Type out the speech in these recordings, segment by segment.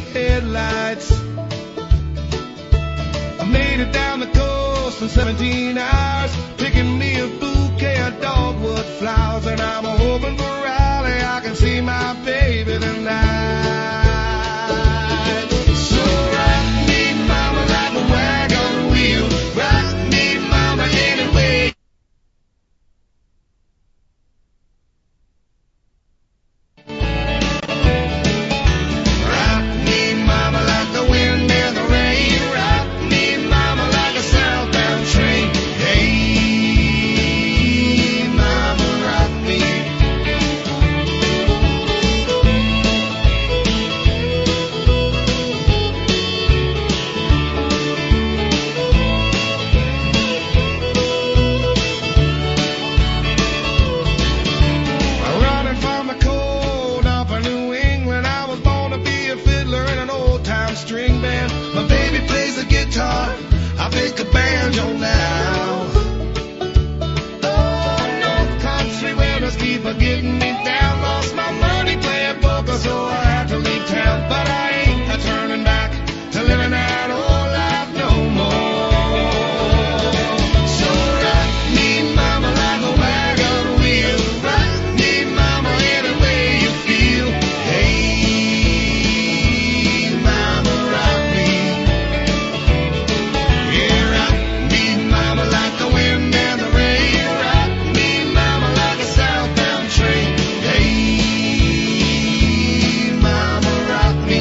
headlights. I made it down the coast in 17 hours, picking me a bouquet of dogwood flowers, and I'm hoping for Raleigh I can see my baby tonight. So rock me, mama, like a wagon wheel. Rock me, mama, anyway. Rock me, mama, like the wind and the rain. Rock me, mama, like a southbound train. Hey, mama, rock me. Running from the cold up in New England, I was born to be a fiddler in an old-time string band. My baby plays the guitar, I pick a banjo now. Oh, North Country winners keep getting me down. Lost my money playing poker, so I had to leave town. But I ain't turning back to living that old life no more. So rock me, mama, like a wagon wheel. Rock me, mama, any way you feel. Hey, mama, rock me. Yeah, rock me, mama, like the wind and the rain. Rock me, mama, like a southbound train. Hey, mama, rock me.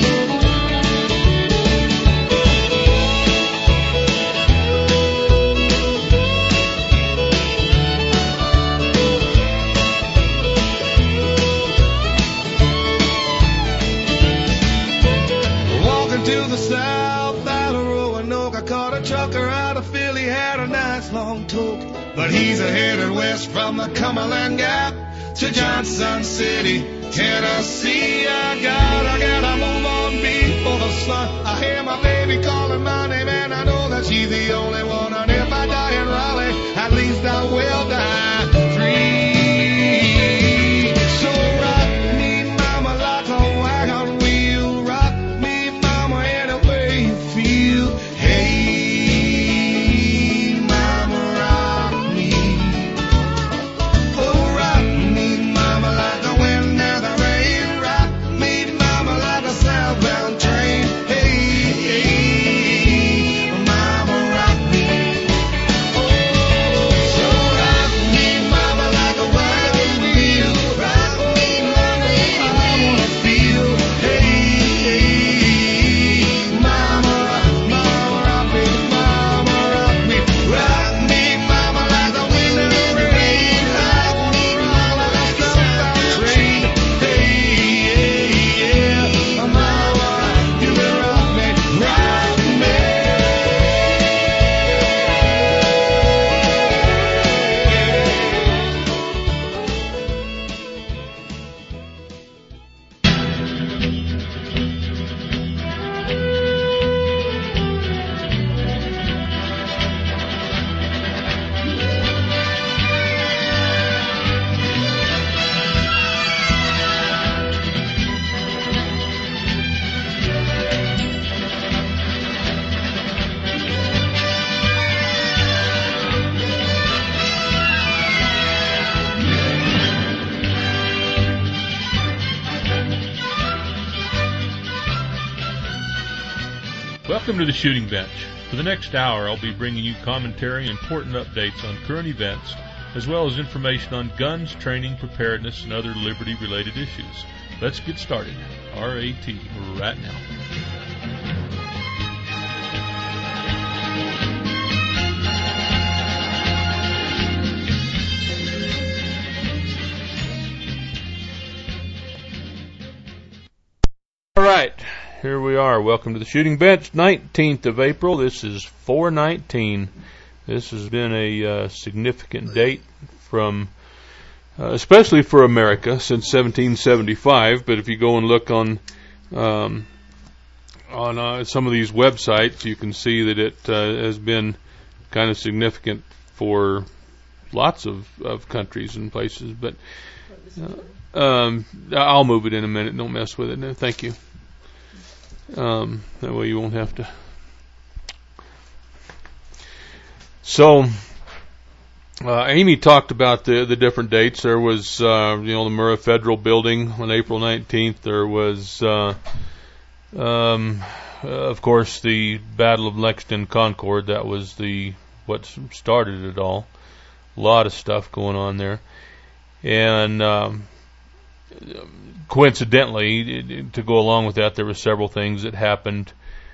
Walking to the south out of Roanoke, I caught a trucker out of Philly, had a nice long toke. But he's headed west from the Cumberland Gap to Johnson City, Tennessee. I gotta move on before the sun. I hear my baby calling my name, and I know that she's the only one. And if I die in Raleigh, at least I will die free. So rock me, mama, like a wagon wheel. Rock me, mama, any way you feel. Hey, mama, rock me. Oh, rock me, mama, like the wind and the rain. Rock me, mama, like a southbound train. Hey, mama, rock me. Oh, so rock me, mama, like a wagon wheel. Rock me, mama, any way I wanna feel. Hey, mama, rock me, mama, rock me. Rock me, mama, like the wind and the rain. Rock me, mama, like a southbound train. Hey, yeah, mama, you can rock me, rock me. Welcome to the Shooting Bench. For the next hour, I'll be bringing you commentary and important updates on current events, as well as information on guns, training, preparedness, and other liberty-related issues. Let's get started. RAT right now. All right, here we are. Welcome to the Shooting Bench, 19th of April. This is 4/19. This has been a significant date from, especially for America, since 1775. But if you go and look on some of these websites, you can see that it has been kind of significant for lots of countries and places. But I'll move it in a minute. Don't mess with it. No, thank you. That way you won't have to. So, Amy talked about the different dates. There was, the Murrah Federal Building on April 19th. There was, of course, the Battle of Lexington Concord. That was what started it all. A lot of stuff going on there. And coincidentally, to go along with that, there were several things that happened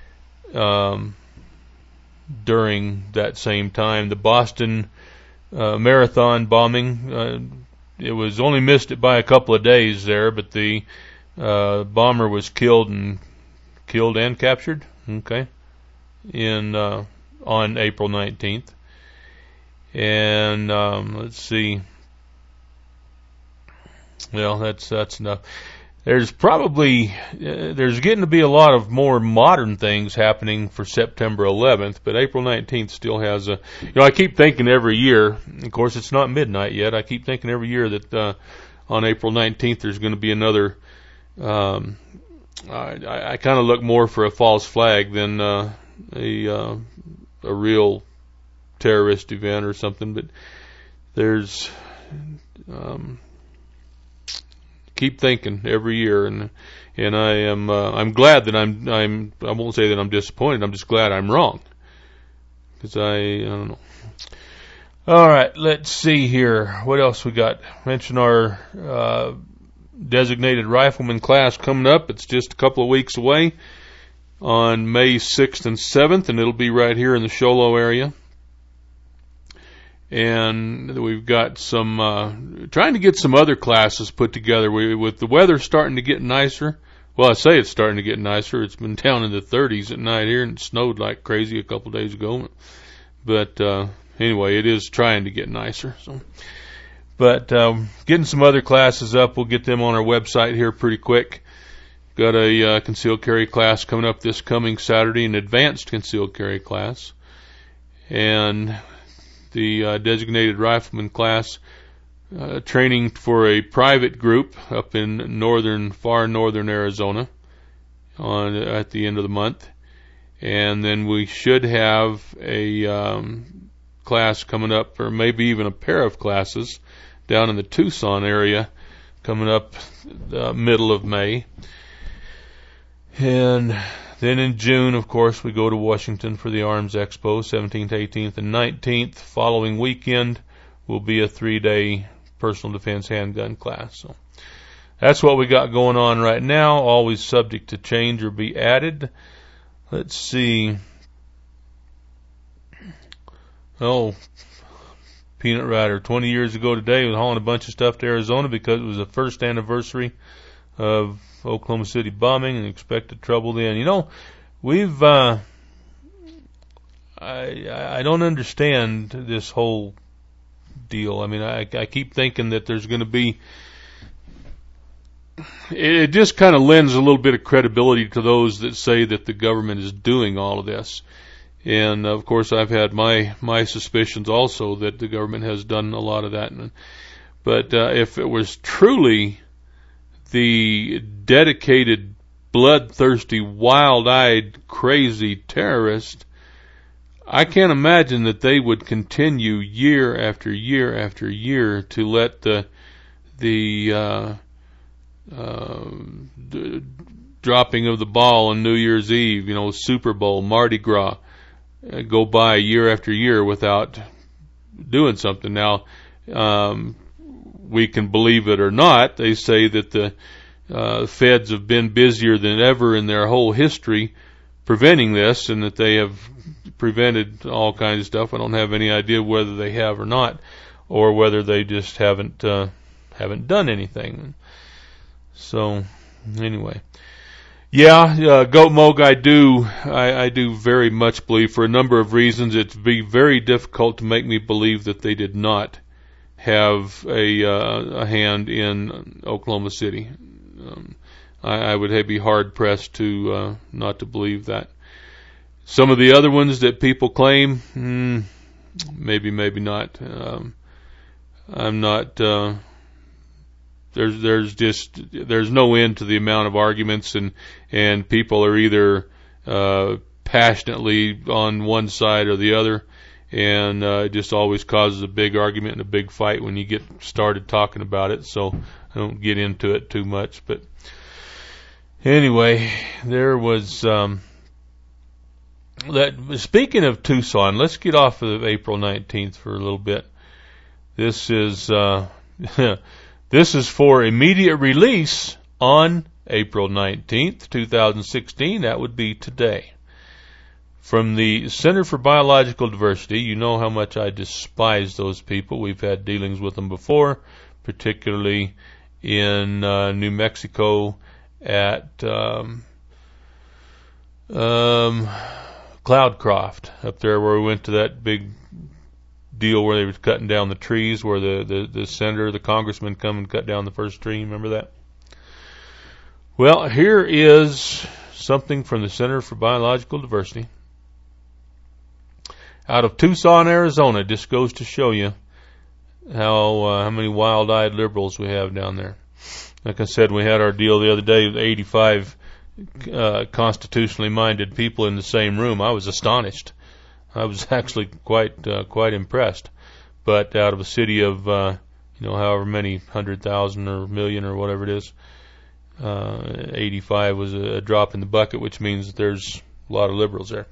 during that same time. The Boston Marathon bombing, it was only missed by a couple of days there, but the bomber was killed and captured, okay, on April 19th. And let's see. Well, that's enough. There's getting to be a lot of more modern things happening for September 11th, but April 19th still has I keep thinking every year, of course it's not midnight yet, I keep thinking every year that on April 19th there's going to be another, I kind of look more for a false flag than a real terrorist event or something, but there's, keep thinking every year, and I'm glad that I won't say that I'm disappointed. I'm just glad I'm wrong, because I don't know. All right, let's see here. What else we got? Mention our designated rifleman class coming up. It's just a couple of weeks away on May 6th and 7th, and it'll be right here in the Show Low area. And we've got some, trying to get some other classes put together. With the weather starting to get nicer, well, I say it's starting to get nicer. It's been down in the 30s at night here, and it snowed like crazy a couple of days ago. But anyway, it is trying to get nicer. So, but getting some other classes up, we'll get them on our website here pretty quick. Got a concealed carry class coming up this coming Saturday, an advanced concealed carry class, and the designated rifleman class training for a private group up in far northern Arizona at the end of the month. And then we should have a class coming up, or maybe even a pair of classes down in the Tucson area coming up the middle of May. And then in June, of course, we go to Washington for the Arms Expo, 17th, 18th, and 19th. Following weekend will be a 3-day personal defense handgun class. So that's what we got going on right now, always subject to change or be added. Let's see. Oh, Peanut Rider, 20 years ago today, was hauling a bunch of stuff to Arizona because it was the first anniversary of Oklahoma City bombing and expected trouble then. We've I don't understand this whole deal. I mean, I keep thinking that there's going to be, it just kind of lends a little bit of credibility to those that say that the government is doing all of this. And of course I've had my suspicions also that the government has done a lot of that. But if it was truly the dedicated, bloodthirsty, wild-eyed, crazy terrorist, I can't imagine that they would continue year after year after year to let the dropping of the ball on New Year's Eve, Super Bowl, Mardi Gras, go by year after year without doing something. Now, we can believe it or not, they say that the feds have been busier than ever in their whole history preventing this, and that they have prevented all kinds of stuff. I don't have any idea whether they have or not, or whether they just haven't done anything. So, anyway. Yeah, Goat Moog, I do very much believe, for a number of reasons, it'd be very difficult to make me believe that they did not have a hand in Oklahoma City. I would be hard pressed to not to believe that. Some of the other ones that people claim, maybe not. I'm not there's no end to the amount of arguments, and people are either passionately on one side or the other, and it just always causes a big argument and a big fight when you get started talking about it. So I don't get into it too much, but anyway, there was that. Speaking of Tucson, let's get off of April 19th for a little bit. This is this is for immediate release on April 19th, 2016. That would be today. From the Center for Biological Diversity. You know how much I despise those people. We've had dealings with them before, particularly in New Mexico at Cloudcroft, up there where we went to that big deal where they were cutting down the trees, where the senator, the congressman come and cut down the first tree. Remember that? Well, here is something from the Center for Biological Diversity out of Tucson, Arizona. Just goes to show you how many wild-eyed liberals we have down there. Like I said, we had our deal the other day with 85 constitutionally minded people in the same room. I was astonished. I was actually quite impressed. But out of a city of however many 100,000 or million or whatever it is, 85 was a drop in the bucket, which means that there's a lot of liberals there.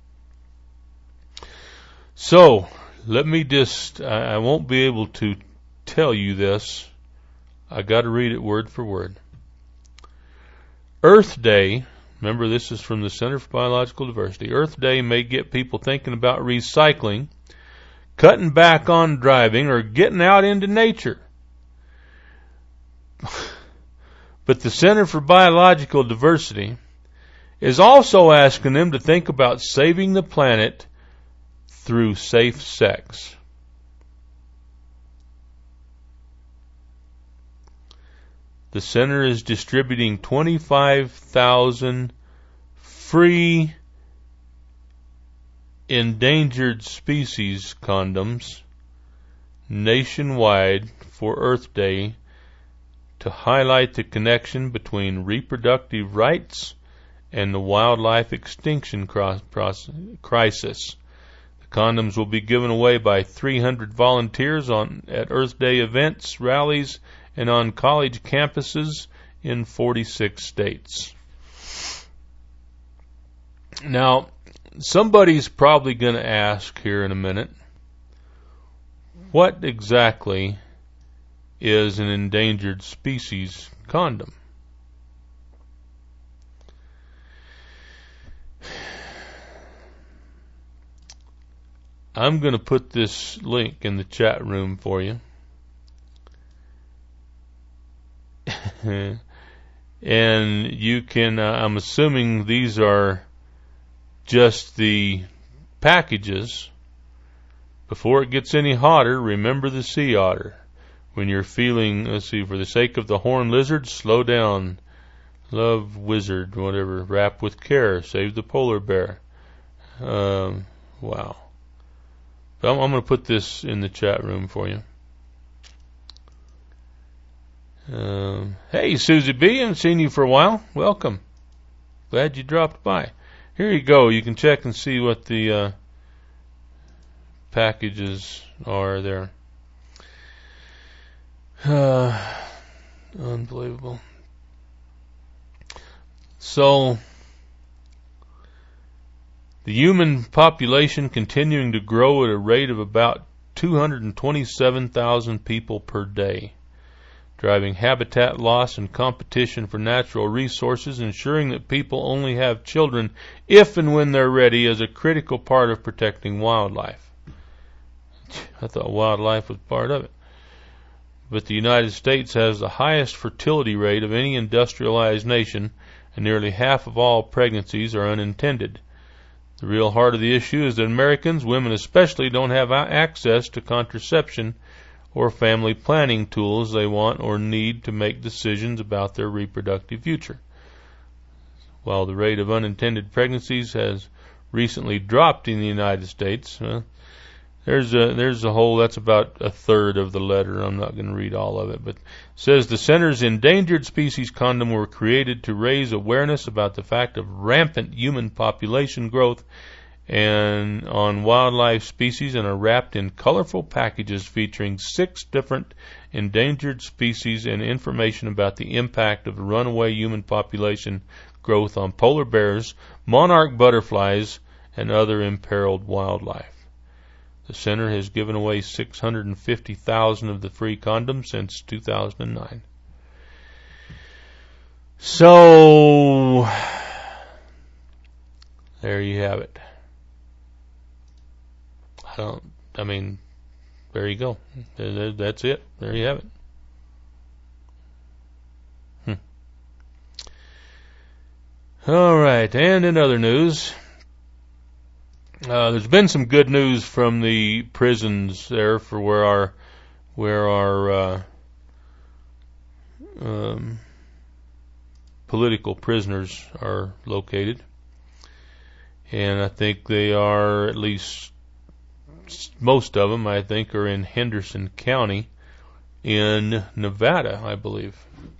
So, let me I won't be able to tell you this. I got to read it word for word. Earth Day, remember this is from the Center for Biological Diversity. Earth Day may get people thinking about recycling, cutting back on driving, or getting out into nature. But the Center for Biological Diversity is also asking them to think about saving the planet through safe sex. The center is distributing 25,000 free endangered species condoms nationwide for Earth Day to highlight the connection between reproductive rights and the wildlife extinction crisis. Condoms will be given away by 300 volunteers at Earth Day events, rallies, and on college campuses in 46 states. Now, somebody's probably going to ask here in a minute, what exactly is an endangered species condom? I'm going to put this link in the chat room for you. And you can, I'm assuming these are just the packages. Before it gets any hotter, remember the sea otter. When you're feeling, let's see, for the sake of the horned lizard, slow down. Love wizard, whatever. Wrap with care. Save the polar bear. Wow. I'm going to put this in the chat room for you. Hey, Susie B., I haven't seen you for a while. Welcome. Glad you dropped by. Here you go. You can check and see what the packages are there. Unbelievable. So, the human population continuing to grow at a rate of about 227,000 people per day, driving habitat loss and competition for natural resources, ensuring that people only have children if and when they're ready is a critical part of protecting wildlife. I thought wildlife was part of it. But the United States has the highest fertility rate of any industrialized nation, and nearly half of all pregnancies are unintended. The real heart of the issue is that Americans, women especially, don't have access to contraception or family planning tools they want or need to make decisions about their reproductive future. While the rate of unintended pregnancies has recently dropped in the United States, There's a whole, that's about a third of the letter. I'm not going to read all of it, but it says the center's endangered species condom were created to raise awareness about the fact of rampant human population growth and on wildlife species, and are wrapped in colorful packages featuring 6 different endangered species and information about the impact of the runaway human population growth on polar bears, monarch butterflies, and other imperiled wildlife. The center has given away 650,000 of the free condoms since 2009. So, there you have it. There you go. That's it. There you have it. All right, and in other news, there's been some good news from the prisons there for where our political prisoners are located, and I think they are, at least most of them, I think, are in Henderson County in Nevada, I believe.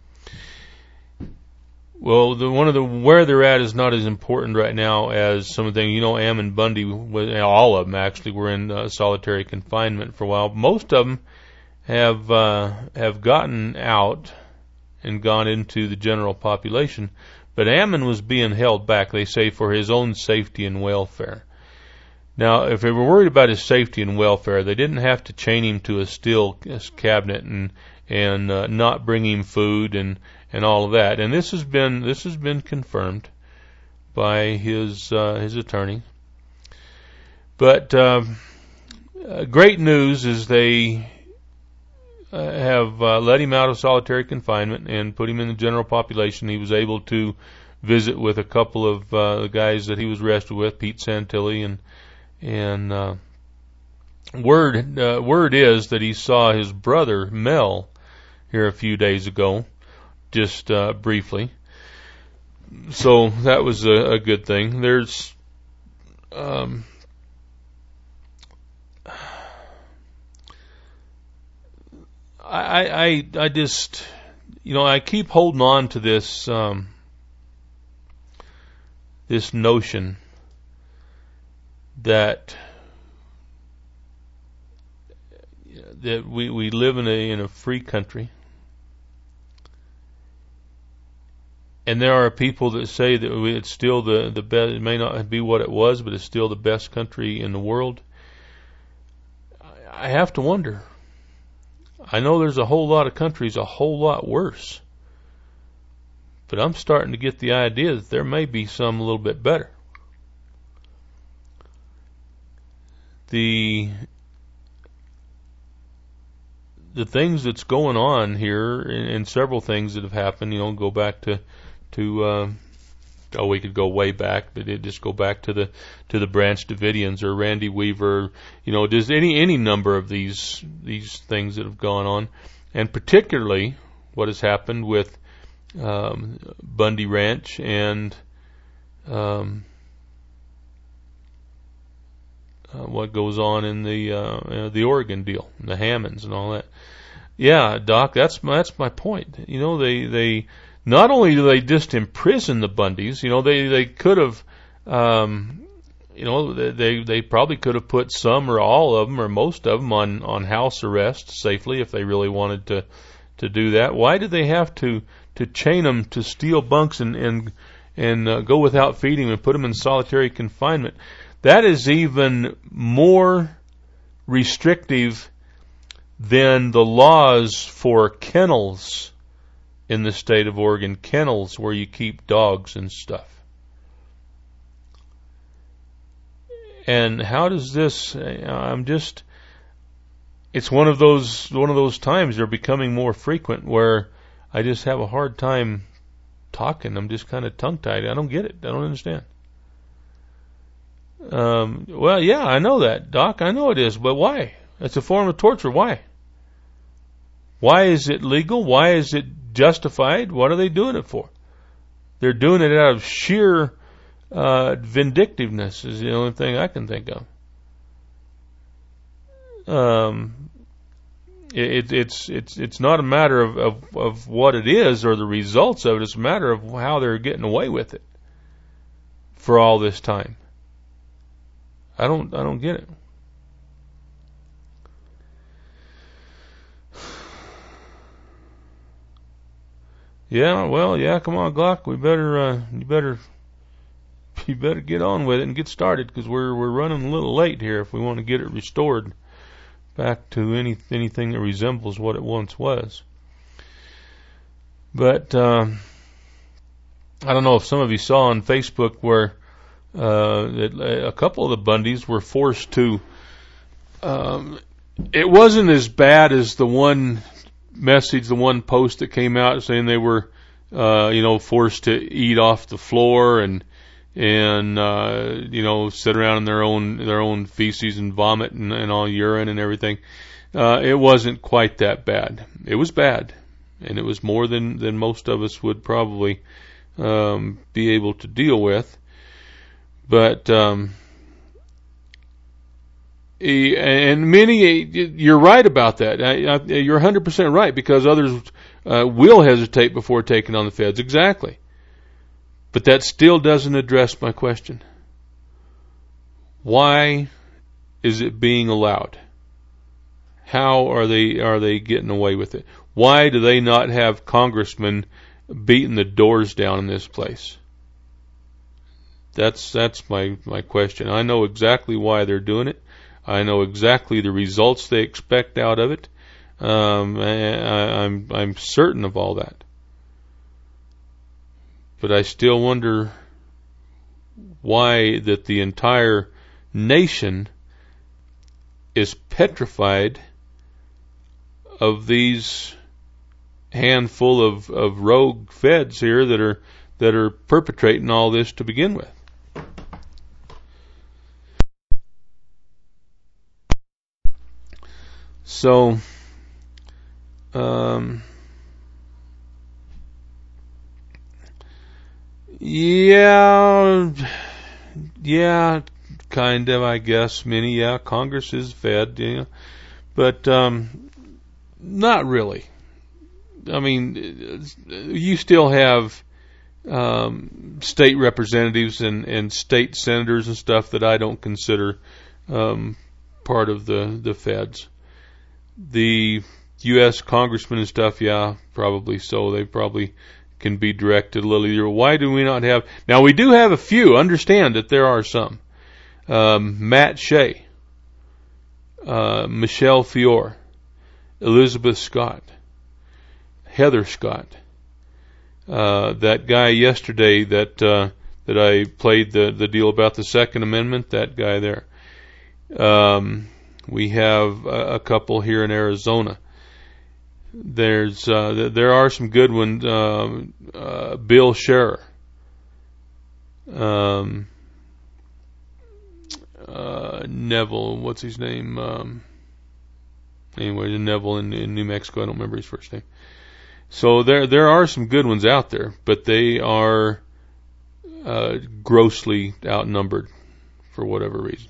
Well, where they're at is not as important right now as some of the things. Ammon Bundy, all of them actually, were in solitary confinement for a while. Most of them have gotten out and gone into the general population, but Ammon was being held back, they say, for his own safety and welfare. Now, if they were worried about his safety and welfare, they didn't have to chain him to a steel cabinet and not bring him food and all of that. And this has been confirmed by his attorney. But great news is they have let him out of solitary confinement and put him in the general population. He was able to visit with a couple of the guys that he was arrested with, Pete Santilli, and word is that he saw his brother Mel here a few days ago, just briefly. So that was a good thing. There's I just, I keep holding on to this this notion that we live in a free country, and there are people that say that it's still the best. It may not be what it was, but it's still the best country in the world. I have to wonder. I know there's a whole lot of countries a whole lot worse, but I'm starting to get the idea that there may be some a little bit better. The things that's going on here, and several things that have happened, go back to we could go way back, but it just go back to the Branch Davidians or Randy Weaver, there's any number of these things that have gone on, and particularly what has happened with Bundy Ranch and what goes on in the Oregon deal, the Hammonds and all that. Yeah, Doc, that's my point. They not only do they just imprison the Bundys, they could have, they probably could have put some or all of them or most of them on house arrest safely if they really wanted to do that. Why did they have to chain them to steel bunks and go without feeding and put them in solitary confinement? That is even more restrictive than the laws for kennels in the state of Oregon, kennels where you keep dogs and stuff. And how does this, it's one of those times they're becoming more frequent where I just have a hard time talking. I'm just kind of tongue-tied. I don't get it. I don't understand. Well, yeah, I know that, Doc. I know it is, but why? It's a form of torture. Why? Why is it legal? Why is it justified? What are they doing it for? They're doing it out of sheer vindictiveness is the only thing I can think of. It's not a matter of what it is or the results of it. It's a matter of how they're getting away with it for all this time. I don't get it. Yeah, well, yeah, come on, Glock. You better get on with it and get started, because we're running a little late here if we want to get it restored back to anything that resembles what it once was. But I don't know if some of you saw on Facebook where that a couple of the Bundys were forced to. It wasn't as bad as the one message, the one post that came out saying they were, forced to eat off the floor and sit around in their own feces and vomit and all urine and everything. It wasn't quite that bad. It was bad, and it was more than most of us would probably be able to deal with. But and many, you're right about that. You're 100% right, because others will hesitate before taking on the feds. Exactly. But that still doesn't address my question. Why is it being allowed? How are they getting away with it? Why do they not have congressmen beating the doors down in this place? That's my question. I know exactly why they're doing it. I know exactly the results they expect out of it. I'm certain of all that. But I still wonder why that the entire nation is petrified of these handful of rogue feds here that are perpetrating all this to begin with. So, yeah, kind of, I guess. Congress is fed, but not really. I mean, you still have state representatives and state senators and stuff that I don't consider part of the feds. The U.S. congressmen and stuff, yeah, probably so. They probably can be directed a little easier. Why do we not have? Now, we do have a few. Understand that there are some. Matt Shea, Michelle Fiore, Elizabeth Scott, Heather Scott, that guy yesterday that I played the deal about the Second Amendment, that guy there. We have a couple here in Arizona. There are some good ones. Bill Scherer, Neville, what's his name? Anyway, Neville in New Mexico. I don't remember his first name. So there are some good ones out there, but they are grossly outnumbered for whatever reason.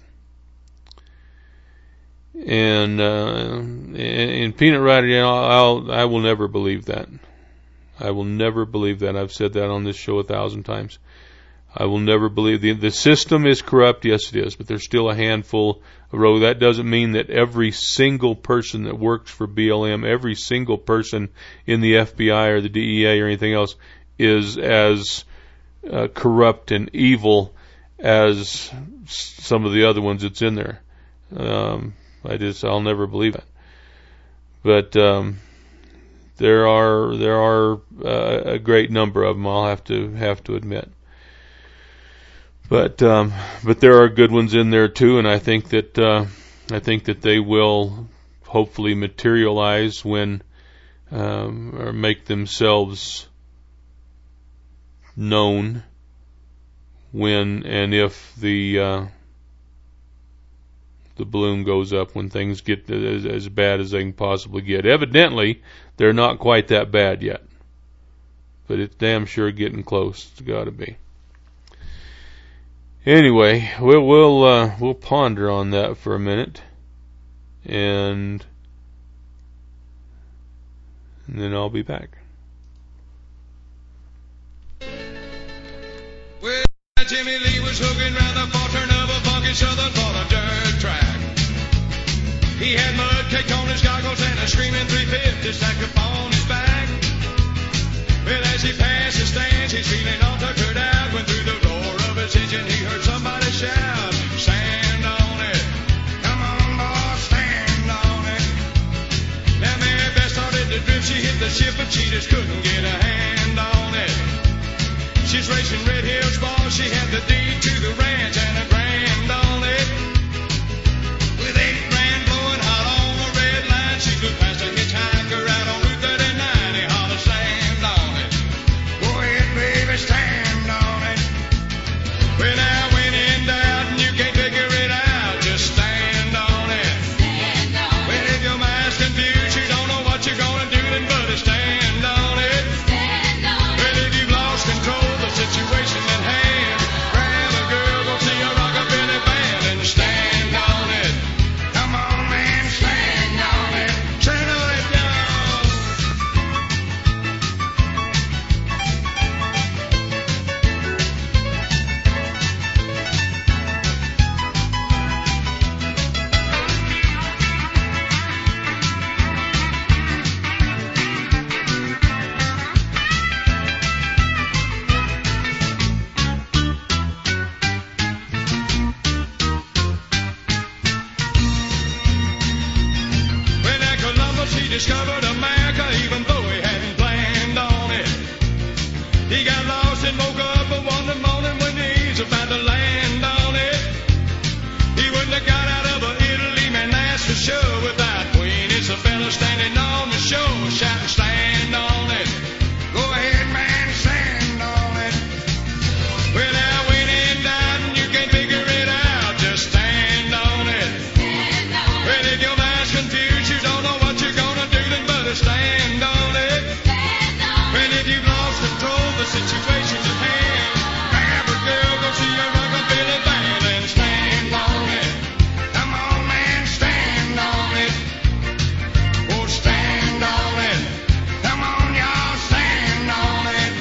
And Peanut Rider, I will never believe that. I will never believe that. I've said that on this show 1,000 times. I will never believe the system is corrupt. Yes, it is, but there's still a handful of rogue. That doesn't mean that every single person that works for BLM, every single person in the FBI or the DEA or anything else is as corrupt and evil as some of the other ones that's in there. I'll never believe it. But there are a great number of them. I'll have to admit. But there are good ones in there too, and I think that they will hopefully materialize when or make themselves known when and if the balloon goes up, when things get as bad as they can possibly get. Evidently, they're not quite that bad yet, but it's damn sure getting close. It's got to be. Anyway, we'll ponder on that for a minute, and then I'll be back. Well, Jimmy Lee was hooking round the far turn of a funky southern part of dirt track. He had mud caked on his goggles and a screaming 350 stacked upon his back. Well, as he passed the stands, he's feeling all tuckered out. When through the door of his engine, he heard somebody shout, "Stand on it. Come on, boy, stand on it." Now Mary Beth started to drift. She hit the ship, but she just couldn't get a hand on it. She's racing Red Hills Ball. She had the deed to the ranch and a grand on it. With 8 grand blowing hot on the red line, she flew past a hitchhiker out on Route 39. He hollered, "Stand on it. Go ahead, baby, stand on it." Well, now when in doubt and you can't figure it out, just stand on it. Stand on it. Well, if your mind's confused, you don't know what you're gonna do, then buddy, stand on it. Stand on it. Well, if you've lost control of the situation at hand, grab a girl, go see a rockabilly band and stand on it. Come on, man, stand on it. Stand on it, y'all. When at Columbus he discovered America, even though he hadn't planned on it. He got lost and woke up one morning when he's about to land on it. He wouldn't have got out of Italy, man, that's for sure, without Queen Isabella standing on the shore, shouting, "Stand on it. Go ahead, man, stand on it." Well, now when in doubt and you can't figure it out, just stand on it. Stand on it. Well, if your mind's confused, you don't know what you're gonna do, then better stand on it. Stand on it. Well, if you've lost control of the situation at hand, grab a girl, go see a rockabilly band and stand on it. Come on, man, stand on it. Oh, stand on it. Come on, y'all, stand on it.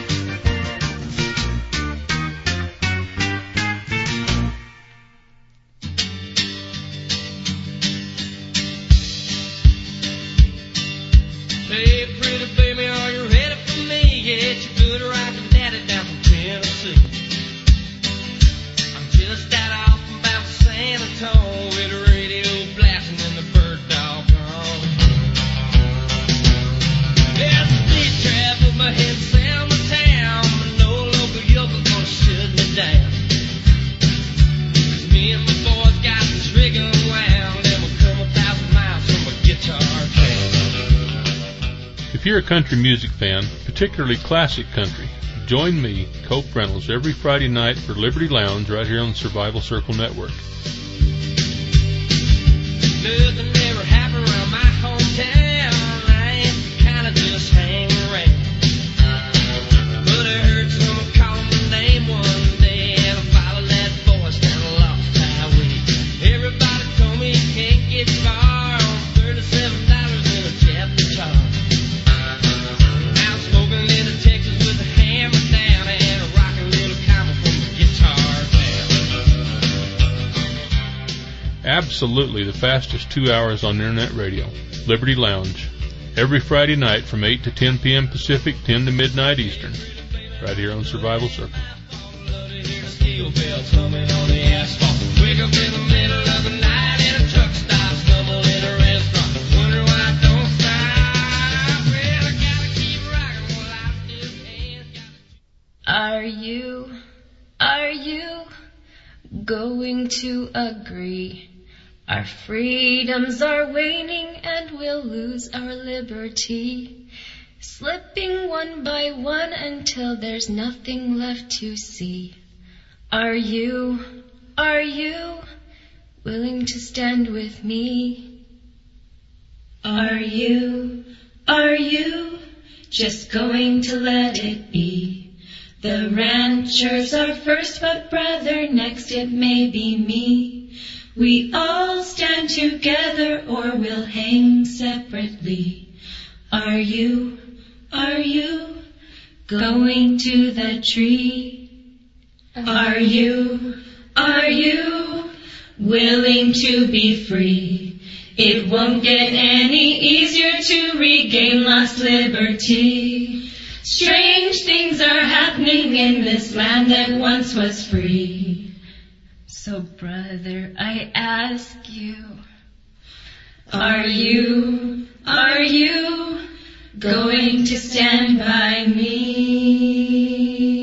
Hey, pretty baby, are you ready for me? Yeah, it's your good rockin' daddy down from Tennessee. I'm just out off about San Antonio with the radio blasting and the bird dog gone. There's a speed trap with my head sound the town, but no local yokel gonna shut me down. 'Cause me and my boys got this rig unwound, and we'll come 1,000 miles from a guitar town. If you're a country music fan, particularly classic country, join me, Cope Reynolds, every Friday night for Liberty Lounge right here on the Survival Circle Network. Nothing ever happened around my hometown. I ain't kinda just hang around. But I heard someone call my name one day, and I followed that voice down a lost highway. Everybody told me you can't get far on $37 in a jet guitar. Now I'm smoking little Texas with a hammer down and a rockin' little combo from the guitar town. Absolutely the fastest 2 hours on internet radio. Liberty Lounge. Every Friday night from 8 to 10 p.m. Pacific, 10 to midnight Eastern. Right here on Survival Circle. Steel bells humming on the asphalt. Wake up in the middle of the night and a truck stops, stumble in a restaurant. Wonder why I don't stop. Well, I gotta keep rocking while I still can. Are you going to agree? Our freedoms are waning and we'll lose our liberty, slipping one by one until there's nothing left to see. Are you willing to stand with me? Are you just going to let it be? The ranchers are first, but brother, next it may be me. We all stand together or we'll hang separately. Are you going to the tree? Are you willing to be free? It won't get any easier to regain lost liberty. Strange things are happening in this land that once was free. So brother, I ask you, are you going to stand by me?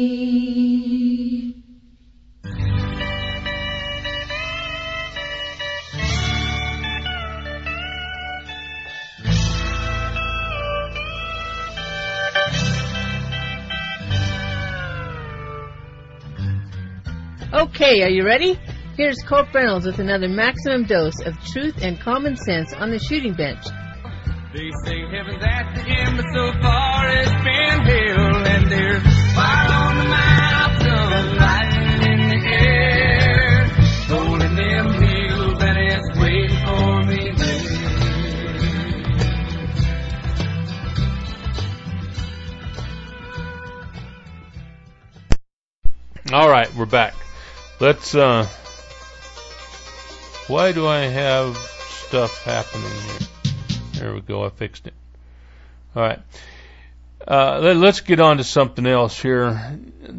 Okay, are you ready? Here's Colt Reynolds with another maximum dose of truth and common sense on the shooting bench. They say heaven's at the end, but so far it's been hell, and there's fire on the mountain, lightning in the air, holding them hills, and it's waiting for me there. All right, we're back. Let's, why do I have stuff happening here? There we go, I fixed it. All right. Let's get on to something else here.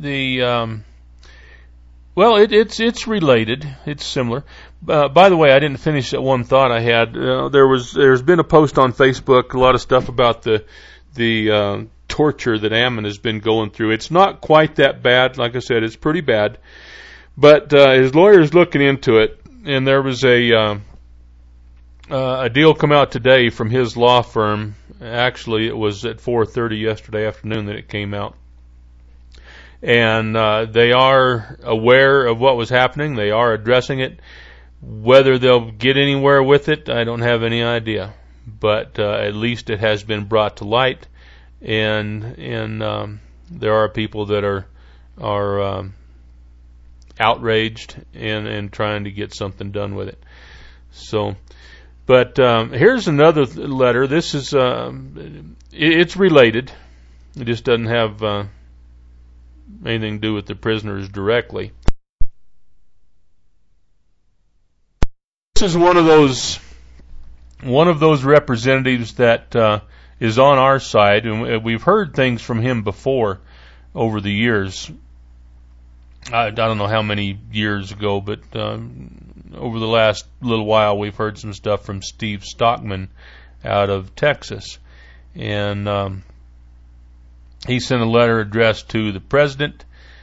It's related. It's similar. By the way, I didn't finish that one thought I had. There's been a post on Facebook, a lot of stuff about the torture that Ammon has been going through. It's not quite that bad. Like I said, it's pretty bad. But his lawyer's looking into it, and there was a deal come out today from his law firm. Actually, it was at 4:30 yesterday afternoon that it came out. And they are aware of what was happening. They are addressing it. Whether they'll get anywhere with it, I don't have any idea. But at least it has been brought to light, and there are people that are outraged and trying to get something done with it. So, but here's another letter. This is it's related. It just doesn't have anything to do with the prisoners directly. This is one of those representatives that is on our side, and we've heard things from him before over the years. I don't know how many years ago, but over the last little while we've heard some stuff from Steve Stockman out of Texas. And he sent a letter addressed to the President,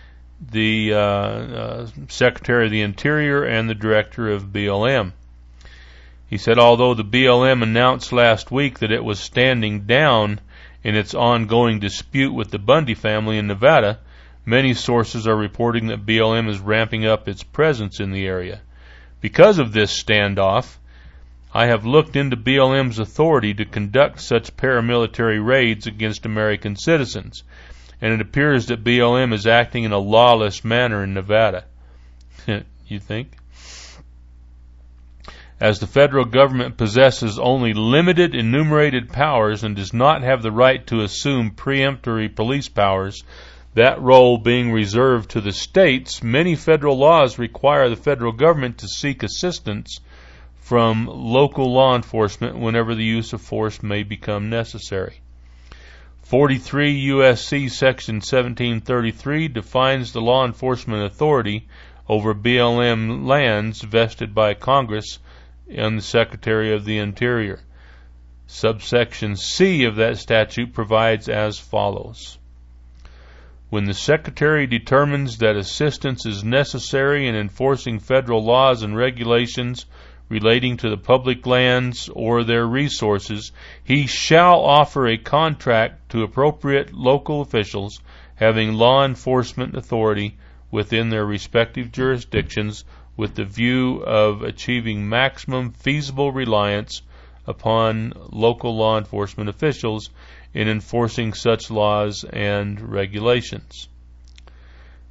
the Secretary of the Interior, and the Director of BLM. He said, although the BLM announced last week that it was standing down in its ongoing dispute with the Bundy family in Nevada, many sources are reporting that BLM is ramping up its presence in the area. Because of this standoff, I have looked into BLM's authority to conduct such paramilitary raids against American citizens, and it appears that BLM is acting in a lawless manner in Nevada. You think? As the federal government possesses only limited enumerated powers and does not have the right to assume preemptory police powers, that role being reserved to the states, many federal laws require the federal government to seek assistance from local law enforcement whenever the use of force may become necessary. 43 U.S.C. Section 1733 defines the law enforcement authority over BLM lands vested by Congress and the Secretary of the Interior. Subsection C of that statute provides as follows. When the Secretary determines that assistance is necessary in enforcing federal laws and regulations relating to the public lands or their resources, he shall offer a contract to appropriate local officials having law enforcement authority within their respective jurisdictions with the view of achieving maximum feasible reliance upon local law enforcement officials in enforcing such laws and regulations.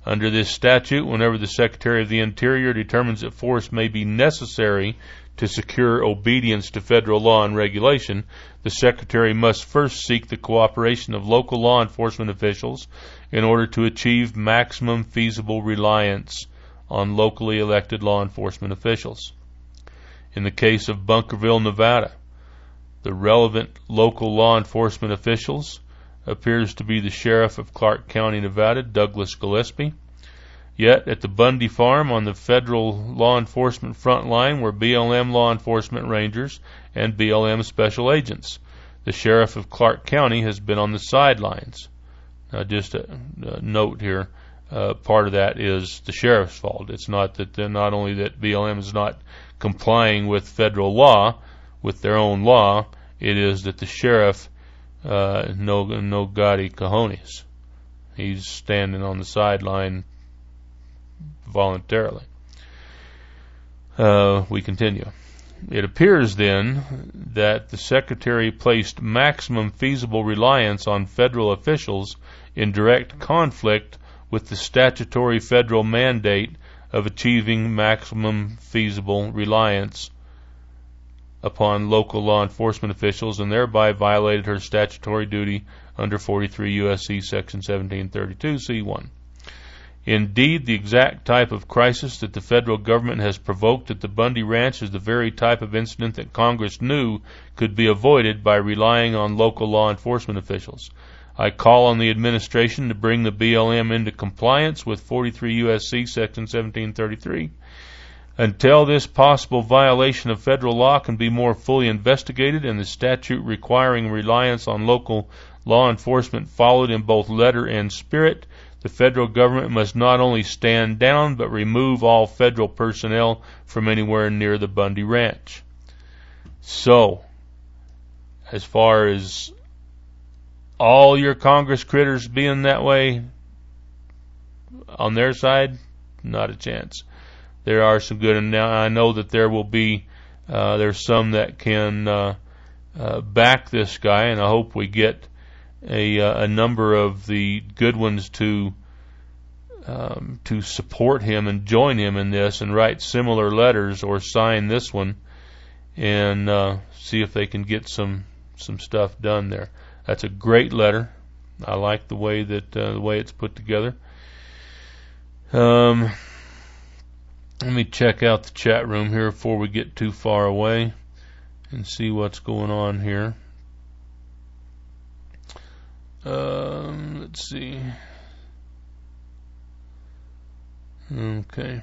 Under this statute, whenever the Secretary of the Interior determines that force may be necessary to secure obedience to federal law and regulation, the Secretary must first seek the cooperation of local law enforcement officials in order to achieve maximum feasible reliance on locally elected law enforcement officials. In the case of Bunkerville, Nevada, the relevant local law enforcement officials appears to be the Sheriff of Clark County, Nevada, Douglas Gillespie. Yet, at the Bundy Farm on the federal law enforcement front line were BLM law enforcement rangers and BLM special agents. The Sheriff of Clark County has been on the sidelines. Now, just a note here, part of that is the Sheriff's fault. It's not that not only that BLM is not complying with federal law, with their own law, it is that the Sheriff no gaudy cojones. He's standing on the sideline voluntarily. We continue. It appears then that the Secretary placed maximum feasible reliance on federal officials in direct conflict with the statutory federal mandate of achieving maximum feasible reliance upon local law enforcement officials, and thereby violated her statutory duty under 43 U.S.C. Section 1732 C.1. Indeed, the exact type of crisis that the federal government has provoked at the Bundy Ranch is the very type of incident that Congress knew could be avoided by relying on local law enforcement officials. I call on the administration to bring the BLM into compliance with 43 U.S.C. Section 1733 until this possible violation of federal law can be more fully investigated and the statute requiring reliance on local law enforcement followed in both letter and spirit. The federal government must not only stand down but remove all federal personnel from anywhere near the Bundy Ranch. So, as far as all your Congress critters being that way on their side, not a chance. There are some good, and now I know that there will be, there's some that can back this guy, and I hope we get a number of the good ones to support him and join him in this and write similar letters or sign this one and see if they can get some stuff done there. That's a great letter. I like the way that the way it's put together. Let me check out the chat room here before we get too far away and see what's going on here. Let's see. Okay.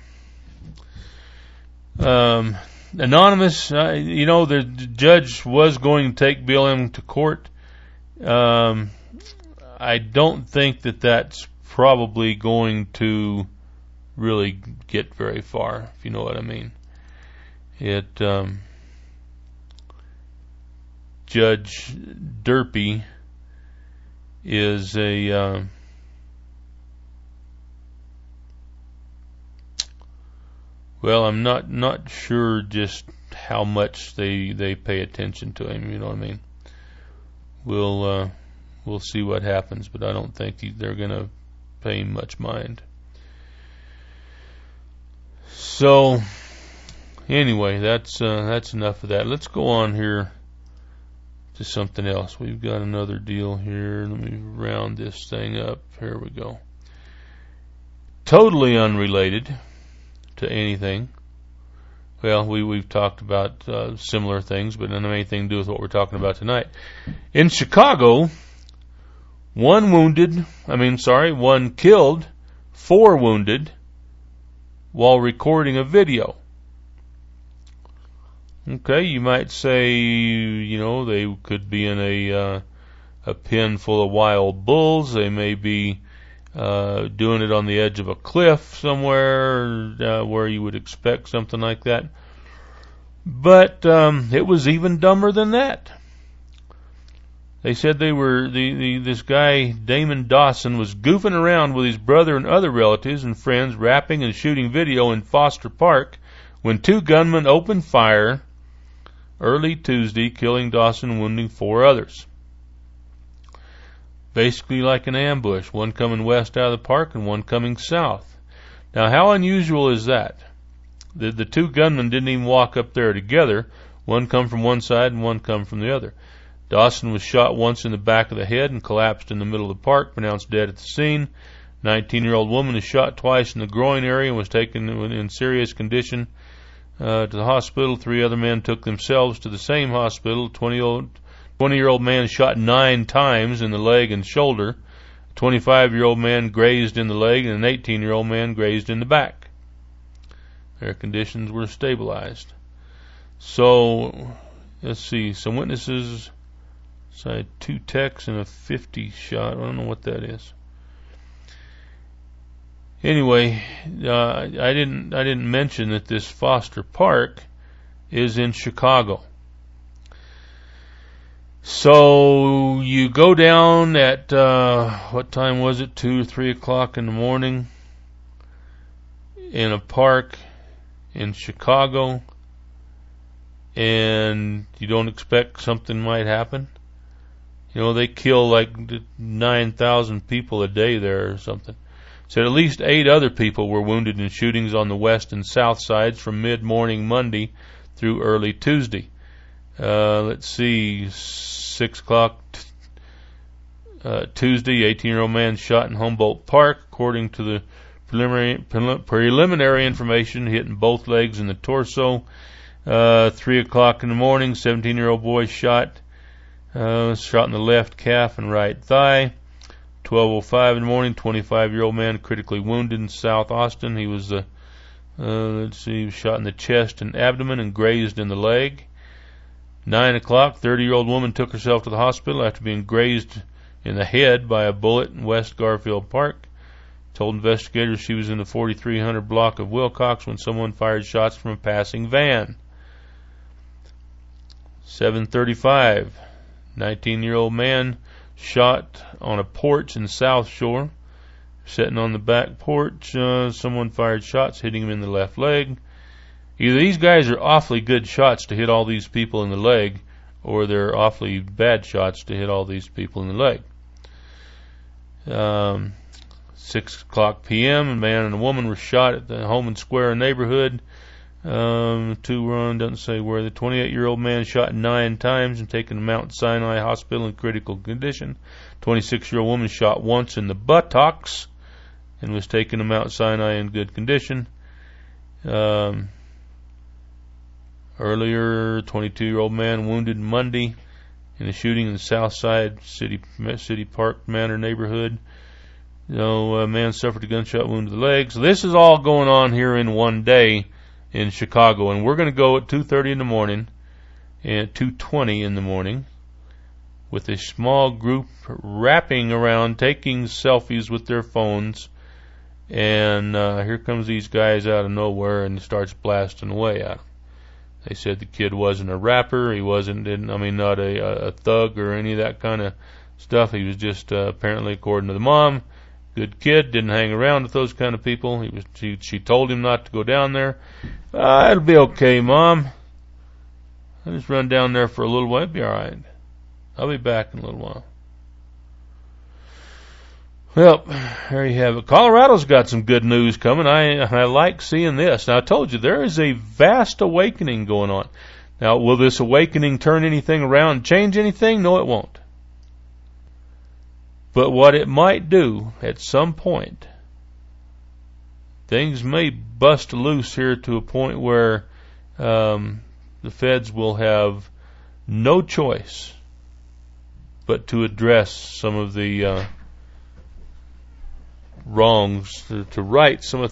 Anonymous, the judge was going to take BLM to court. I don't think that that's probably going to really get very far, if you know what I mean. Judge Derpy is a well, I'm not sure just how much they pay attention to him, you know what I mean. We'll see what happens, but I don't think they're going to pay him much mind. So, anyway, that's enough of that. Let's go on here to something else. We've got another deal here. Let me round this thing up. Here we go. Totally unrelated to anything. Well, we've talked about similar things, but doesn't have anything to do with what we're talking about tonight. In Chicago, one killed, 4 wounded while recording a video. Okay, you might say, they could be in a pen full of wild bulls. They may be doing it on the edge of a cliff somewhere where you would expect something like that. But it was even dumber than that. They said this guy, Damon Dawson, was goofing around with his brother and other relatives and friends, rapping and shooting video in Foster Park when 2 gunmen opened fire early Tuesday, killing Dawson and wounding 4 others. basically like an ambush, one coming west out of the park and one coming south. Now, how unusual is that? The two gunmen didn't even walk up there together. One come from one side and one come from the other. Dawson was shot once in the back of the head and collapsed in the middle of the park, pronounced dead at the scene. 19-year-old woman is shot twice in the groin area and was taken in serious condition to the hospital. 3 other men took themselves to the same hospital. 20-year-old man shot 9 times in the leg and shoulder. A 25-year-old man grazed in the leg, and an 18-year-old man grazed in the back. Their conditions were stabilized. So, let's see, some witnesses cited 2 techs and a 50 shot. I don't know what that is. Anyway, I didn't mention that this Foster Park is in Chicago. So you go down at what time was it? 2 or 3 o'clock in the morning in a park in Chicago, and you don't expect something might happen. You know, they kill like 9,000 people a day there or something. Said at least 8 other people were wounded in shootings on the west and south sides from mid-morning Monday through early Tuesday. Let's see, 6 o'clock Tuesday, 18-year-old man shot in Humboldt Park. According to the preliminary information, hitting both legs and the torso. 3 o'clock in the morning, 17-year-old boy shot in the left calf and right thigh. 12:05 in the morning, 25-year-old man critically wounded in South Austin. He was he was shot in the chest and abdomen and grazed in the leg. 9 o'clock, 30-year-old woman took herself to the hospital after being grazed in the head by a bullet in West Garfield Park. Told investigators she was in the 4300 block of Wilcox when someone fired shots from a passing van. 7:35, 19-year-old man shot on a porch in South Shore. Sitting on the back porch, someone fired shots, hitting him in the left leg. Either these guys are awfully good shots to hit all these people in the leg, or they're awfully bad shots to hit all these people in the leg. 6 o'clock p.m., a man and a woman were shot at the Holman Square neighborhood. 2 were on, doesn't say where. The 28-year-old man shot 9 times and taken to Mount Sinai Hospital in critical condition. 26-year-old woman shot once in the buttocks and was taken to Mount Sinai in good condition. Earlier, 22-year-old man wounded Monday in a shooting in the South Side City Park Manor neighborhood. A man suffered a gunshot wound to the leg. So this is all going on here in one day in Chicago, and we're going to go at 2:30 in the morning and 2:20 in the morning with a small group wrapping around, taking selfies with their phones, and here comes these guys out of nowhere and starts blasting away at them. They said the kid wasn't a rapper, he not a thug or any of that kind of stuff. He was just apparently, according to the mom, good kid, didn't hang around with those kind of people. She told him not to go down there. It'll be okay, Mom. I'll just run down there for a little while. It'll be all right. I'll be back in a little while. Well, there you have it. Colorado's got some good news coming. I like seeing this. Now, I told you, there is a vast awakening going on. Now, will this awakening turn anything around and change anything? No, it won't. But what it might do at some point, things may bust loose here to a point where the feds will have no choice but to address some of the wrongs, to right some of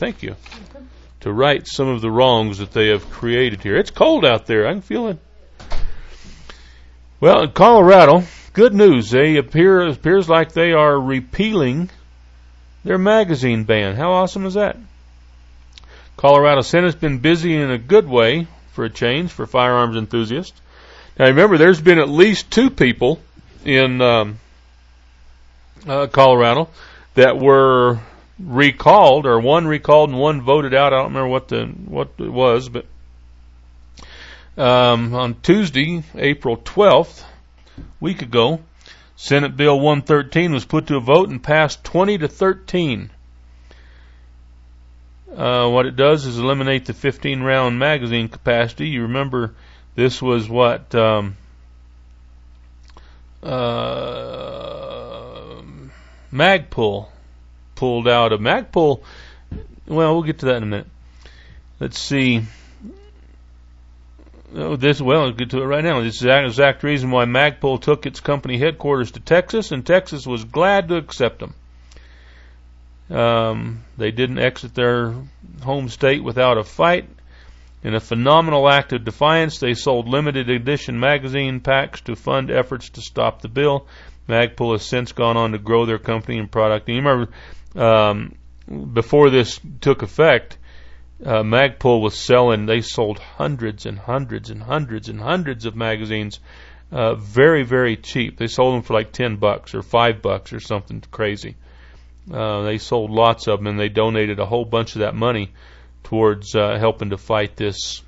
the wrongs that they have created here. It's cold out there. I can feel it. Well, in Colorado, good news. Appears like they are repealing their magazine ban. How awesome is that? Colorado Senate's been busy in a good way, for a change, for firearms enthusiasts. Now remember, there's been at least 2 people in Colorado that were recalled, or one recalled and one voted out. I don't remember what it was, but on Tuesday, April 12th, a week ago, Senate Bill 113 was put to a vote and passed 20-13. What it does is eliminate the 15-round magazine capacity. You remember this was what Magpul pulled out of Magpul. Well, we'll get to that in a minute. Let's see. I'll get to it right now. This is the exact reason why Magpul took its company headquarters to Texas, and Texas was glad to accept them. They didn't exit their home state without a fight. In a phenomenal act of defiance, they sold limited edition magazine packs to fund efforts to stop the bill. Magpul has since gone on to grow their company and product. And you remember, before this took effect, Magpul was selling, they sold hundreds and hundreds and hundreds and hundreds of magazines, very, very cheap. They sold them for like $10 or $5 or something crazy. They sold lots of them, and they donated a whole bunch of that money towards helping to fight this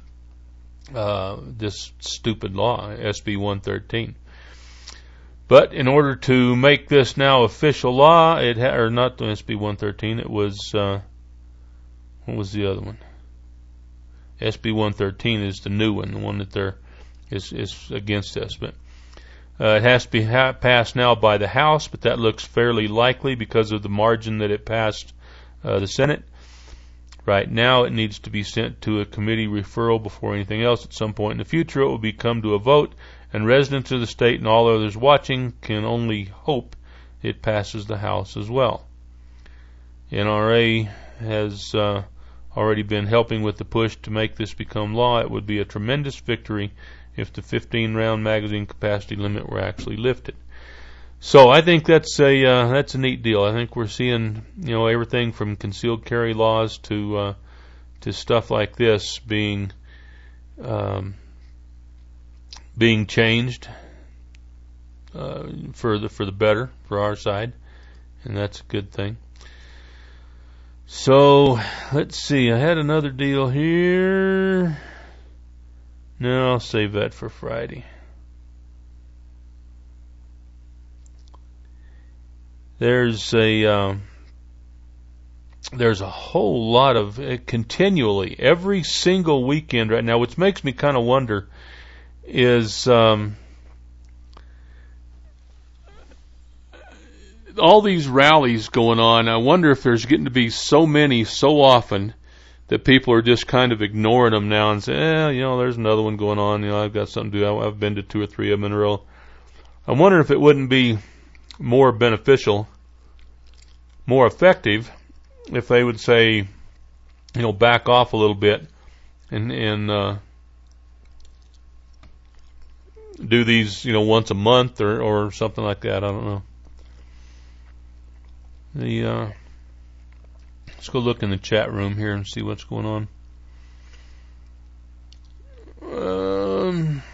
stupid law, SB 113. But in order to make this now official law, or not the SB 113, it was what was the other one? SB 113 is the new one, the one that is against us. But it has to be passed now by the House, but that looks fairly likely because of the margin that it passed the Senate. Right now, it needs to be sent to a committee referral before anything else. At some point in the future, it will come to a vote, and residents of the state and all others watching can only hope it passes the House as well. NRA has already been helping with the push to make this become law. It would be a tremendous victory if the 15-round magazine capacity limit were actually lifted. So I think that's a neat deal. I think we're seeing, everything from concealed carry laws to stuff like this being changed for the better for our side, and that's a good thing. So let's see. I had another deal here. No, I'll save that for Friday. There's a whole lot of continually every single weekend right now, which makes me kind of wonder is all these rallies going on. I wonder if there's getting to be so many so often that people are just kind of ignoring them now and say, there's another one going on. I've got something to do. I've been to 2 or 3 of them in a row. I'm wondering if it wouldn't be more beneficial, more effective, if they would say, back off a little bit and do these, once a month or something like that. I don't know. Let's go look in the chat room here and see what's going on.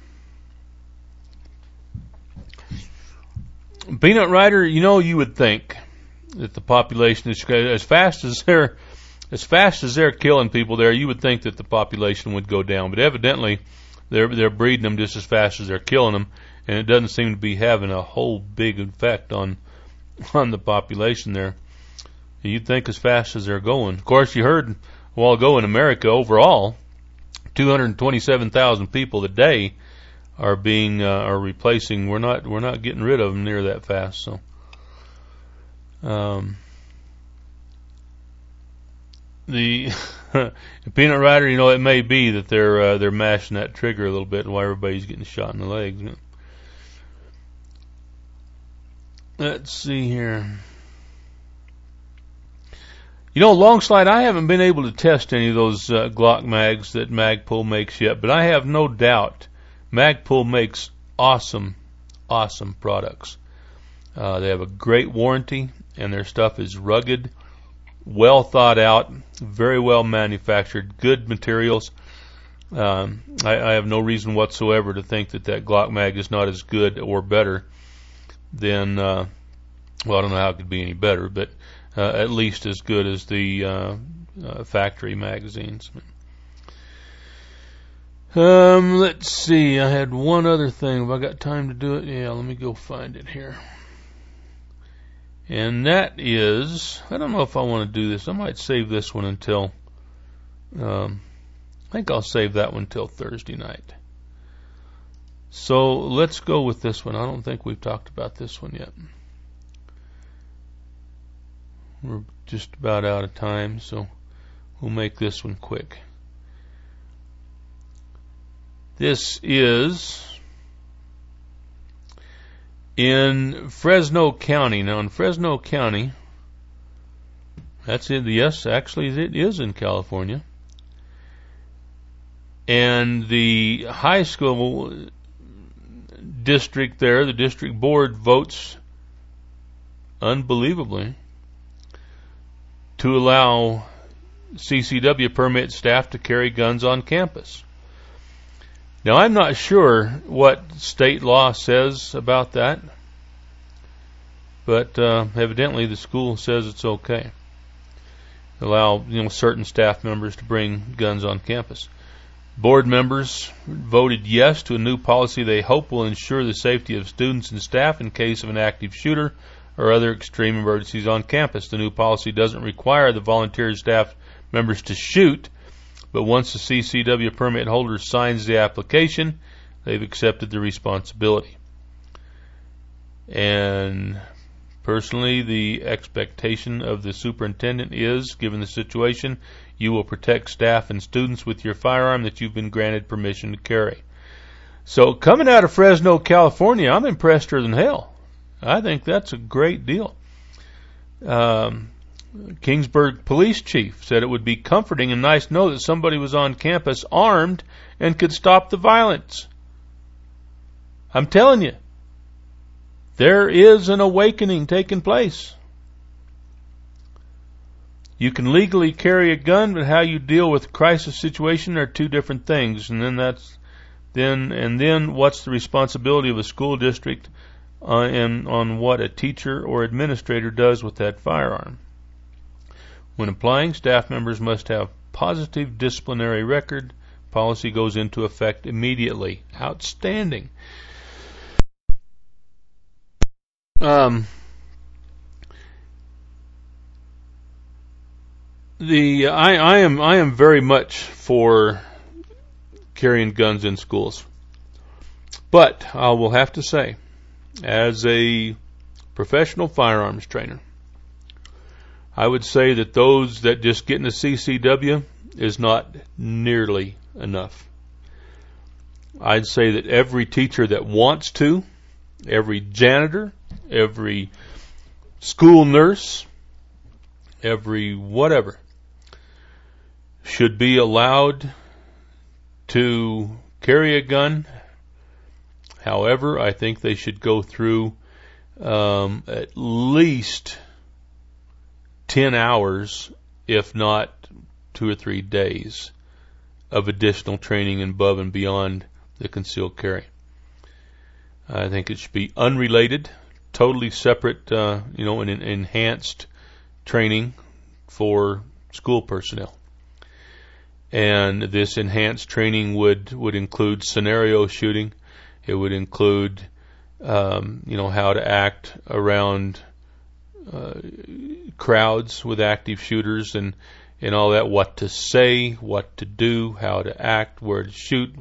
Peanut Rider, you would think that the population is as fast as they're killing people there. You would think that the population would go down, but evidently they're breeding them just as fast as they're killing them, and it doesn't seem to be having a whole big effect on the population there. You'd think as fast as they're going. Of course, you heard a while ago in America overall, 227,000 people a day are replacing. We're not getting rid of them near that fast. So, the Peanut Rider, it may be that they're mashing that trigger a little bit, and why everybody's getting shot in the legs. Let's see here. Long slide, I haven't been able to test any of those Glock mags that Magpul makes yet, but I have no doubt Magpul makes awesome products. They have a great warranty, and their stuff is rugged, well thought out, very well manufactured, good materials. I have no reason whatsoever to think that Glock mag is not as good or better than, I don't know how it could be any better, but at least as good as the factory magazines. Let's see. I had one other thing. Have I got time to do it? Yeah, let me go find it here. And that is, I don't know if I want to do this. I might save this one until, I think I'll save that one until Thursday night. So let's go with this one. I don't think we've talked about this one yet. We're just about out of time, so we'll make this one quick. This is in Fresno County. Now, in Fresno County, that's it. Yes, actually, it is in California. And the high school district there, the district board votes unbelievably to allow CCW permit staff to carry guns on campus. Now, I'm not sure what state law says about that, but evidently the school says it's okay. Allow certain staff members to bring guns on campus. Board members voted yes to a new policy they hope will ensure the safety of students and staff in case of an active shooter or other extreme emergencies on campus. The new policy doesn't require the volunteer staff members to shoot, but once the CCW permit holder signs the application, they've accepted the responsibility. And personally, the expectation of the superintendent is, given the situation, you will protect staff and students with your firearm that you've been granted permission to carry. So coming out of Fresno, California, I'm impressedder than hell. I think that's a great deal. Kingsburg police chief said it would be comforting and nice to know that somebody was on campus armed and could stop the violence. I'm telling you, there is an awakening taking place. You can legally carry a gun, but how you deal with a crisis situation are two different things. And then what's the responsibility of a school district on what a teacher or administrator does with that firearm? When applying, staff members must have positive disciplinary record. Policy goes into effect immediately. Outstanding. I am very much for carrying guns in schools. But I will have to say, as a professional firearms trainer, I would say that those that just get in the CCW is not nearly enough. I'd say that every teacher that wants to, every janitor, every school nurse, every whatever, should be allowed to carry a gun. However, I think they should go through at least 10 hours, if not 2 or 3 days, of additional training above and beyond the concealed carry. I think it should be unrelated, totally separate, an enhanced training for school personnel. And this enhanced training would include scenario shooting. It would include, how to act around crowds with active shooters and all that, what to say, what to do, how to act, where to shoot,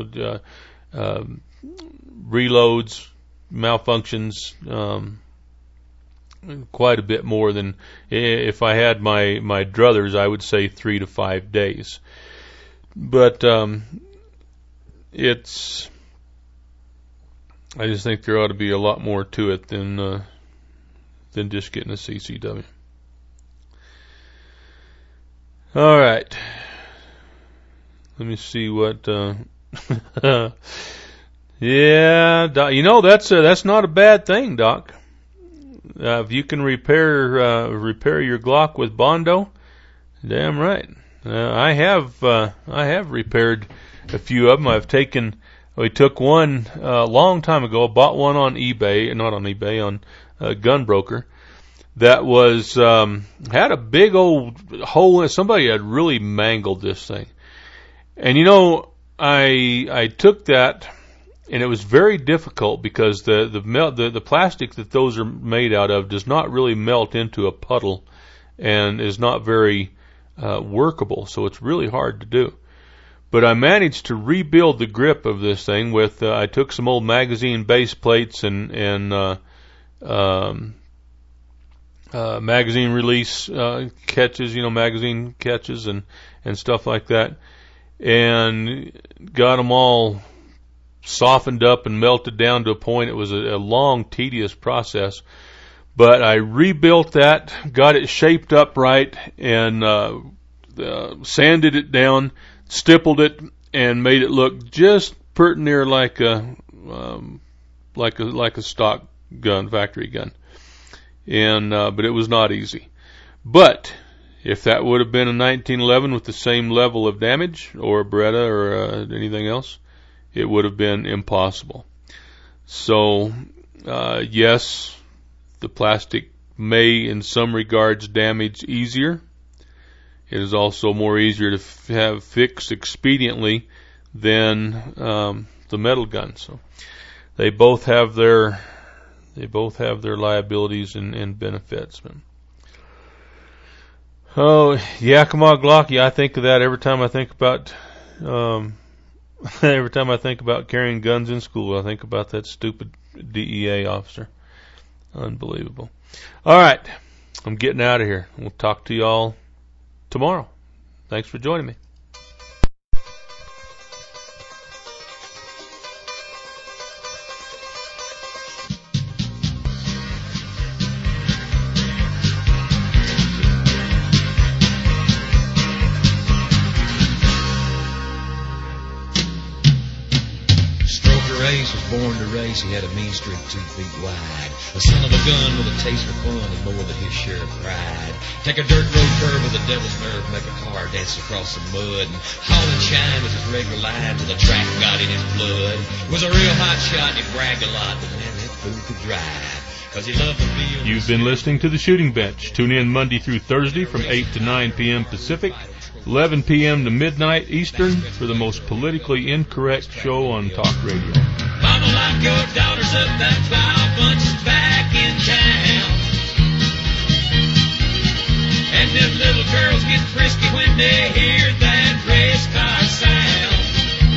reloads, malfunctions, quite a bit more than, if I had my druthers, I would say 3 to 5 days. But I just think there ought to be a lot more to it than just getting a CCW. All right. Let me see what. Yeah, Doc, that's not a bad thing, Doc. If you can repair your Glock with Bondo, damn right. I have repaired a few of them. We took one a long time ago. Bought one on eBay, not on eBay, on Gunbroker. That was had a big old hole in it. Somebody had really mangled this thing. And I took that, and it was very difficult because the plastic that those are made out of does not really melt into a puddle and is not very workable, so it's really hard to do. But I managed to rebuild the grip of this thing with, I took some old magazine base plates and magazine release catches, magazine catches and stuff like that, and got them all softened up and melted down to a point. It was a long, tedious process. But I rebuilt that, got it shaped up right, and sanded it down, stippled it, and made it look just pretty near like a stock gun, factory gun. And but it was not easy. But if that would have been a 1911 with the same level of damage, or a Beretta or anything else, it would have been impossible. So yes, the plastic may, in some regards, damage easier. It is also more easier to have fixed expediently than the metal gun. So they both have their liabilities and benefits. Oh, Yakima Glocky! I think of that every time I think about carrying guns in school. I think about that stupid DEA officer. Unbelievable. All right, I'm getting out of here. We'll talk to you all tomorrow. Thanks for joining me. Born to race, he had a mean streak 2 feet wide. A son of a gun with a taste for fun and more than his share of pride. Take a dirt road curve with a devil's nerve, make a car dance across the mud, and haul and shine with his regular line till the track got in his blood. Was a real hot shot and he bragged a lot, but man, that fool could drive. 'Cause he loved the field. You've been listening to The Shooting Bench. Tune in Monday through Thursday from 8 to 9 p.m. Pacific, 11 p.m. to midnight Eastern for the most politically incorrect show on talk radio. Mama, lock your daughters up, that flower bunch is back in town. And them little girls get frisky when they hear that race car sound.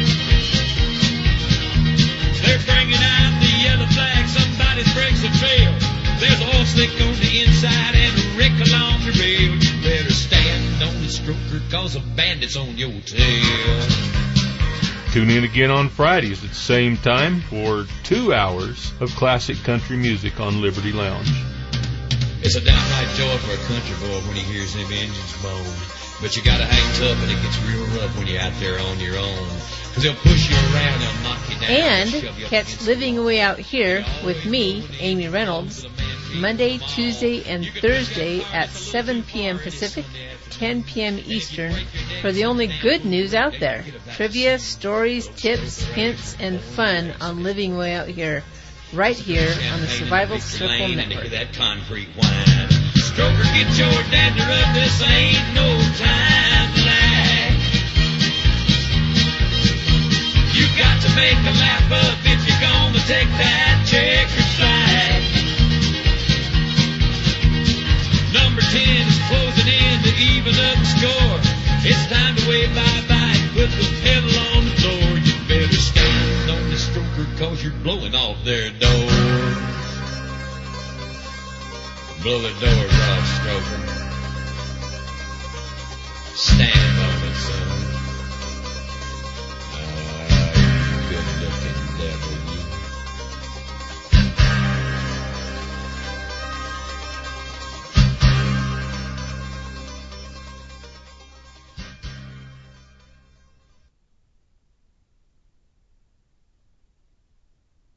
They're bringing out the yellow flag, somebody's breaks the trail. There's oil slick on the inside and a wreck along the rail. You better stand on the stroker, 'cause a bandit's on your tail. Tune in again on Fridays at the same time for 2 hours of classic country music on Liberty Lounge. It's a downright joy for a country boy when he hears them engines moan. But you gotta hang tough, and it gets real rough when you're out there on your own. 'Cause they'll push you around, they'll knock you down. And catch Living Way Out Here with me, Amy Reynolds, Monday, Tuesday, and Thursday at 7 p.m. Pacific, 10 p.m. Eastern for the only good news out there. Trivia, stories, tips, hints, and fun on Living Way Out Here, right here on the Survival Circle Network. That concrete wine. Stroker, get your dander up, this ain't no time to lag. You got to make a lap up if you're gonna take that checkered flag. Number 10 is closing in to even up the score. It's time to wave bye-bye and put the pedal on the floor. You better stand on the stroker, 'cause you're blowing off their doors. Blow the doors off, stroker. Stand on it, son. Oh, you good-looking devil, you.